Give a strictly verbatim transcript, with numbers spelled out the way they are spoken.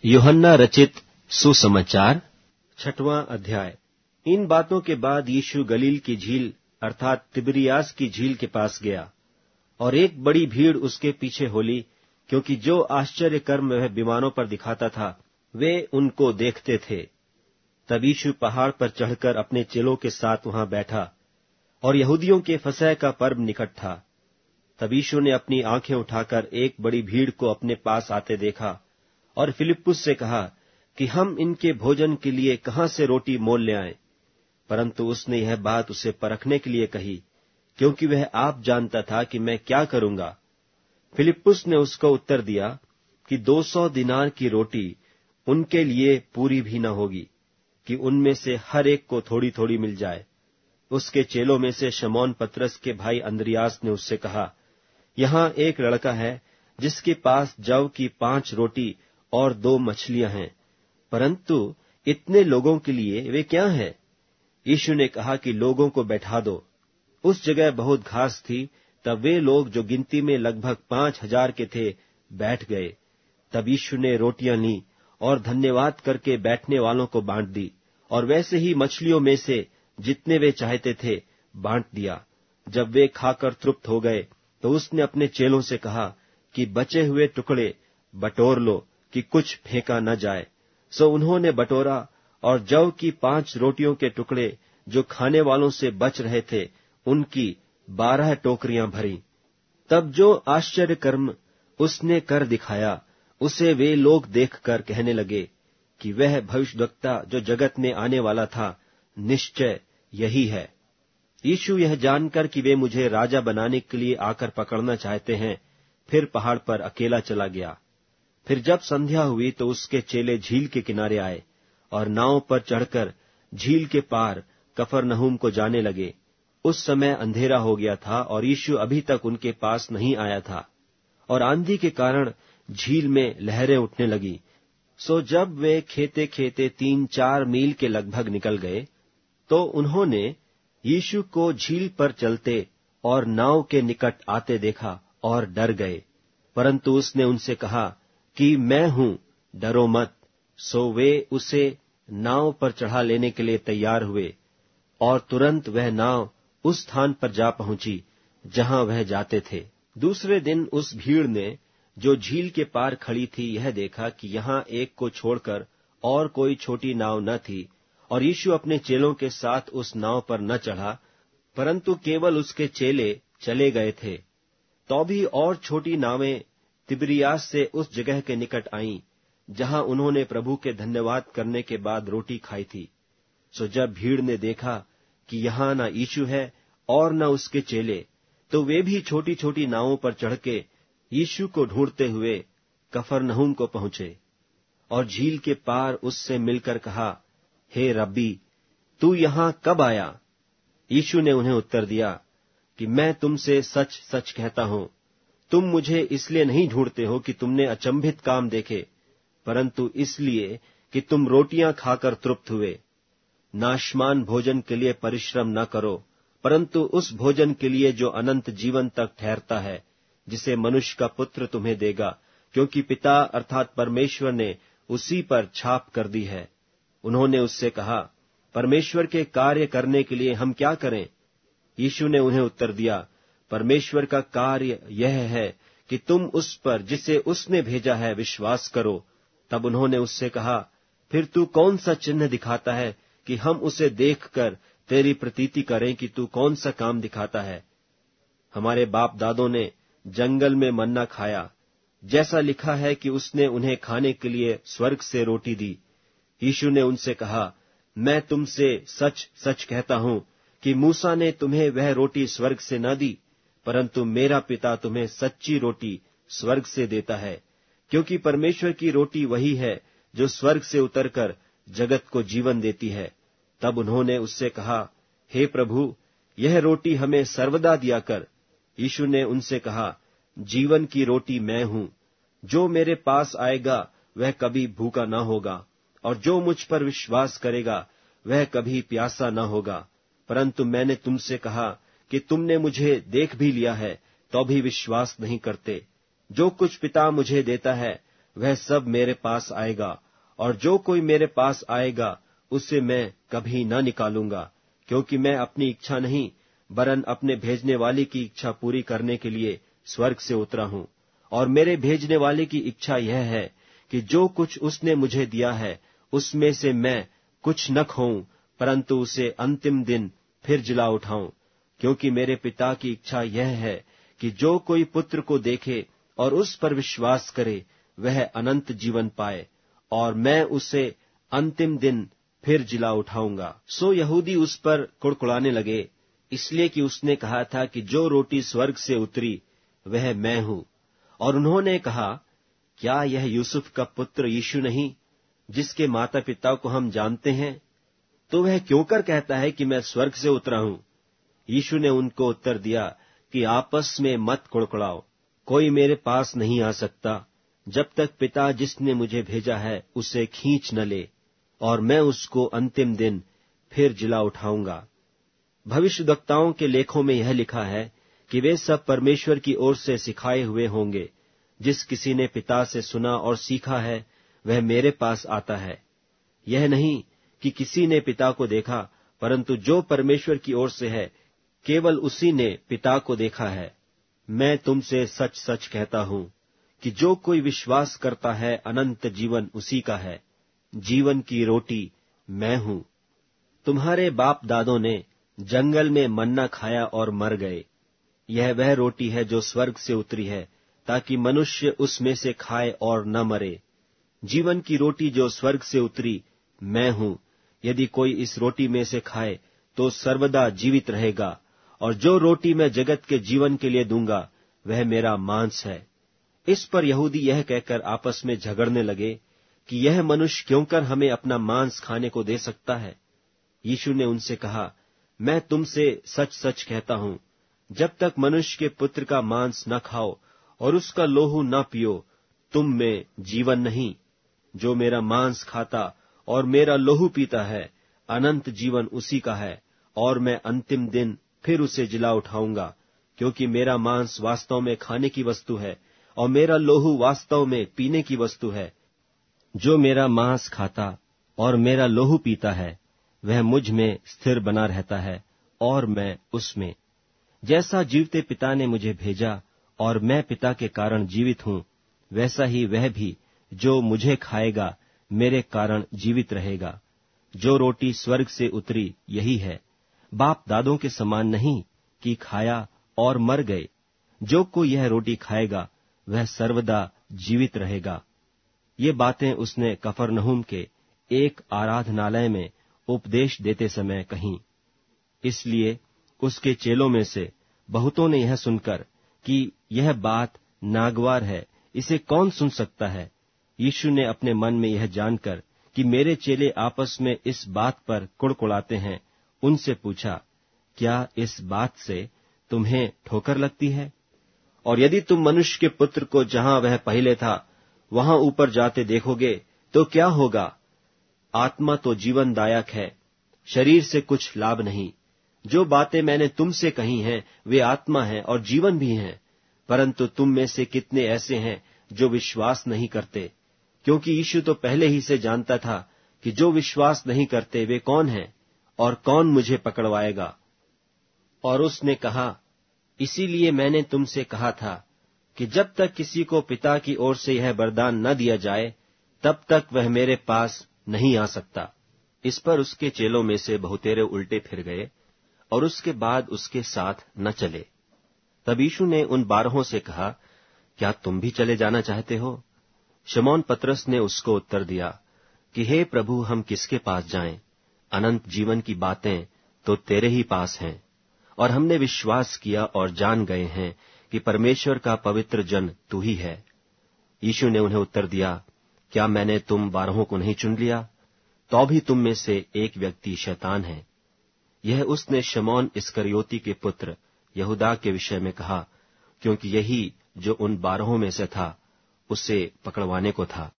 यूहन्ना रचित सुसमाचार छठवां अध्याय। इन बातों के बाद यीशु गलील की झील अर्थात तिबिरियास की झील के पास गया, और एक बड़ी भीड़ उसके पीछे हो ली, क्योंकि जो आश्चर्य कर्म वह बीमारों पर दिखाता था वे उनको देखते थे। तब यीशु पहाड़ पर चढ़कर अपने चेलों के साथ वहां बैठा, और यहूदियों के फसह का पर्व निकट था। तब यीशु ने अपनी आंखें उठाकर एक बड़ी भीड़ को अपने पास आते देखा, और फिलिप्पुस से कहा कि हम इनके भोजन के लिए कहां से रोटी मोल ले आएं। परंतु उसने यह बात उसे परखने के लिए कही, क्योंकि वह आप जानता था कि मैं क्या करूंगा। फिलिप्पुस ने उसको उत्तर दिया कि दो सौ दिनार की रोटी उनके लिए पूरी भी न होगी, कि उनमें से हर एक को थोड़ी थोड़ी मिल जाए। उसके चेलों में से शमौन पतरस के भाई अंद्रियास ने उससे कहा, यहाँ एक लड़का है जिसके पास जव की पांच रोटी और दो मछलियां हैं, परंतु इतने लोगों के लिए वे क्या हैं? यीशु ने कहा कि लोगों को बैठा दो। उस जगह बहुत घास थी। तब वे लोग, जो गिनती में लगभग पांच हजार के थे, बैठ गए। तब यीशु ने रोटियां ली और धन्यवाद करके बैठने वालों को बांट दी, और वैसे ही मछलियों में से जितने वे चाहते थे बांट दिया। जब वे खाकर तृप्त हो गए तो उसने अपने चेलों से कहा कि बचे हुए टुकड़े बटोर लो, कि कुछ फेंका न जाए। सो उन्होंने बटोरा, और जव की पांच रोटियों के टुकड़े जो खाने वालों से बच रहे थे, उनकी बारह टोकरियां भरी। तब जो आश्चर्य कर्म उसने कर दिखाया, उसे वे लोग देखकर कहने लगे कि वह भविष्यद्वक्ता जो जगत में आने वाला था, निश्चय यही है। यीशु यह जानकर कि वे मुझे राजा बनाने के लिए आकर पकड़ना चाहते हैं, फिर पहाड़ पर अकेला चला गया। फिर जब संध्या हुई तो उसके चेले झील के किनारे आए, और नाव पर चढ़कर झील के पार कफरनहूम को जाने लगे। उस समय अंधेरा हो गया था, और यीशु अभी तक उनके पास नहीं आया था, और आंधी के कारण झील में लहरें उठने लगी। सो जब वे खेते खेते तीन चार मील के लगभग निकल गए, तो उन्होंने यीशु को झील पर चलते और नाव के निकट आते देखा, और डर गए। परंतु उसने उनसे कहा कि मैं हूं, डरो मत। सो वे उसे नाव पर चढ़ा लेने के लिए तैयार हुए, और तुरंत वह नाव उस स्थान पर जा पहुंची जहां वह जाते थे। दूसरे दिन उस भीड़ ने, जो झील के पार खड़ी थी, यह देखा कि यहां एक को छोड़कर और कोई छोटी नाव न थी, और यीशु अपने चेलों के साथ उस नाव पर न चढ़ा, परंतु केवल उसके चेले चले गए थे। तो भी और छोटी नावें तिबिरियास से उस जगह के निकट आईं जहां उन्होंने प्रभु के धन्यवाद करने के बाद रोटी खाई थी। सो जब भीड़ ने देखा कि यहाँ न यीशु है और न उसके चेले, तो वे भी छोटी छोटी नावों पर चढ़ के यीशु को ढूंढते हुए कफरनहूम को पहुंचे, और झील के पार उससे मिलकर कहा, हे रब्बी, तू यहाँ कब आया? यीशु ने उन्हें उत्तर दिया कि मैं तुमसे सच सच कहता हूं, तुम मुझे इसलिए नहीं ढूंढते हो कि तुमने अचंभित काम देखे, परंतु इसलिए कि तुम रोटियां खाकर तृप्त हुए। नाशमान भोजन के लिए परिश्रम न करो, परंतु उस भोजन के लिए जो अनंत जीवन तक ठहरता है, जिसे मनुष्य का पुत्र तुम्हें देगा, क्योंकि पिता अर्थात परमेश्वर ने उसी पर छाप कर दी है। उन्होंने उससे कहा, परमेश्वर के कार्य करने के लिए हम क्या करें? यीशु ने उन्हें उत्तर दिया, परमेश्वर का कार्य यह है कि तुम उस पर जिसे उसने भेजा है विश्वास करो। तब उन्होंने उससे कहा, फिर तू कौन सा चिन्ह दिखाता है कि हम उसे देखकर तेरी प्रतीति करें कि तू कौन सा काम दिखाता है? हमारे बाप दादों ने जंगल में मन्ना खाया, जैसा लिखा है कि उसने उन्हें खाने के लिए स्वर्ग से रोटी दी। यीशु ने उनसे कहा, मैं तुमसे सच सच कहता हूं कि मूसा ने तुम्हें वह रोटी स्वर्ग से न दी, परंतु मेरा पिता तुम्हें सच्ची रोटी स्वर्ग से देता है, क्योंकि परमेश्वर की रोटी वही है जो स्वर्ग से उतरकर जगत को जीवन देती है। तब उन्होंने उससे कहा, हे प्रभु, यह रोटी हमें सर्वदा दिया कर। यीशु ने उनसे कहा, जीवन की रोटी मैं हूं, जो मेरे पास आएगा वह कभी भूखा न होगा, और जो मुझ पर विश्वास करेगा वह कभी प्यासा न होगा। परंतु मैंने तुमसे कहा कि तुमने मुझे देख भी लिया है, तो भी विश्वास नहीं करते। जो कुछ पिता मुझे देता है वह सब मेरे पास आएगा, और जो कोई मेरे पास आएगा उसे मैं कभी न निकालूंगा, क्योंकि मैं अपनी इच्छा नहीं वरन अपने भेजने वाले की इच्छा पूरी करने के लिए स्वर्ग से उतरा हूं। और मेरे भेजने वाले की इच्छा यह है कि जो कुछ उसने मुझे दिया है उसमें से मैं कुछ न खोऊं, परंतु उसे अंतिम दिन फिर जिला उठाऊं। क्योंकि मेरे पिता की इच्छा यह है कि जो कोई पुत्र को देखे और उस पर विश्वास करे वह अनंत जीवन पाए, और मैं उसे अंतिम दिन फिर जिला उठाऊंगा। सो यहूदी उस पर कुड़कुड़ाने लगे, इसलिए कि उसने कहा था कि जो रोटी स्वर्ग से उतरी वह मैं हूं। और उन्होंने कहा, क्या यह यूसुफ का पुत्र यीशु नहीं, जिसके माता पिता को हम जानते हैं? तो वह क्यों कर कहता है कि मैं स्वर्ग से उतरा हूं? यीशु ने उनको उत्तर दिया कि आपस में मत कुड़कुड़ाओ। कोई मेरे पास नहीं आ सकता जब तक पिता जिसने मुझे भेजा है उसे खींच न ले, और मैं उसको अंतिम दिन फिर जिला उठाऊंगा। भविष्यद्वक्ताओं के लेखों में यह लिखा है कि वे सब परमेश्वर की ओर से सिखाए हुए होंगे। जिस किसी ने पिता से सुना और सीखा है वह मेरे पास आता है। यह नहीं कि किसी ने पिता को देखा, परंतु जो परमेश्वर की ओर से है केवल उसी ने पिता को देखा है। मैं तुमसे सच सच कहता हूं कि जो कोई विश्वास करता है अनंत जीवन उसी का है। जीवन की रोटी मैं हूं। तुम्हारे बाप दादों ने जंगल में मन्ना खाया और मर गए। यह वह रोटी है जो स्वर्ग से उतरी है, ताकि मनुष्य उसमें से खाए और न मरे। जीवन की रोटी जो स्वर्ग से उतरी मैं हूं। यदि कोई इस रोटी में से खाए तो सर्वदा जीवित रहेगा, और जो रोटी मैं जगत के जीवन के लिए दूंगा वह मेरा मांस है। इस पर यहूदी यह कहकर आपस में झगड़ने लगे कि यह मनुष्य क्योंकर हमें अपना मांस खाने को दे सकता है। यीशु ने उनसे कहा, मैं तुमसे सच सच कहता हूं, जब तक मनुष्य के पुत्र का मांस न खाओ और उसका लोहू न पियो, तुम में जीवन नहीं। जो मेरा मांस खाता और मेरा लोहू पीता है, अनंत जीवन उसी का है, और मैं अंतिम दिन फिर उसे जिला उठाऊंगा। क्योंकि मेरा मांस वास्तव में खाने की वस्तु है और मेरा लोहू वास्तव में पीने की वस्तु है। जो मेरा मांस खाता और मेरा लोहू पीता है वह मुझ में स्थिर बना रहता है और मैं उसमें। जैसा जीवते पिता ने मुझे भेजा और मैं पिता के कारण जीवित हूं, वैसा ही वह भी जो मुझे खाएगा मेरे कारण जीवित रहेगा। जो रोटी स्वर्ग से उतरी यही है, बाप दादों के समान नहीं कि खाया और मर गए। जो कोई यह रोटी खाएगा वह सर्वदा जीवित रहेगा। ये बातें उसने कफरनहूम के एक आराधनालय में उपदेश देते समय कहीं। इसलिए उसके चेलों में से बहुतों ने यह सुनकर कि यह बात नागवार है, इसे कौन सुन सकता है, यीशु ने अपने मन में यह जानकर कि मेरे चेले आपस में इस बात पर कुड़कुड़ाते हैं, उनसे पूछा, क्या इस बात से तुम्हें ठोकर लगती है? और यदि तुम मनुष्य के पुत्र को जहां वह पहले था वहां ऊपर जाते देखोगे तो क्या होगा? आत्मा तो जीवनदायक है, शरीर से कुछ लाभ नहीं। जो बातें मैंने तुमसे कही हैं वे आत्मा हैं और जीवन भी हैं, परंतु तुम में से कितने ऐसे हैं जो विश्वास नहीं करते? क्योंकि यीशु तो पहले ही से जानता था कि जो विश्वास नहीं करते वे कौन हैं और कौन मुझे पकड़वाएगा। और उसने कहा, इसीलिए मैंने तुमसे कहा था कि जब तक किसी को पिता की ओर से यह वरदान न दिया जाए तब तक वह मेरे पास नहीं आ सकता। इस पर उसके चेलों में से बहुतेरे उल्टे फिर गए और उसके बाद उसके साथ न चले। तब यीशु ने उन बारहों से कहा, क्या तुम भी चले जाना चाहते हो? शमौन पतरस ने उसको उत्तर दिया कि हे प्रभु, हम किसके पास जाएं? अनंत जीवन की बातें तो तेरे ही पास हैं, और हमने विश्वास किया और जान गए हैं कि परमेश्वर का पवित्र जन तू ही है। यीशु ने उन्हें उत्तर दिया, क्या मैंने तुम बारहों को नहीं चुन लिया? तो भी तुम में से एक व्यक्ति शैतान है। यह उसने शमौन इस्करियोती के पुत्र यहूदा के विषय में कहा, क्योंकि यही जो उन बारहों में से था उसे पकड़वाने को था।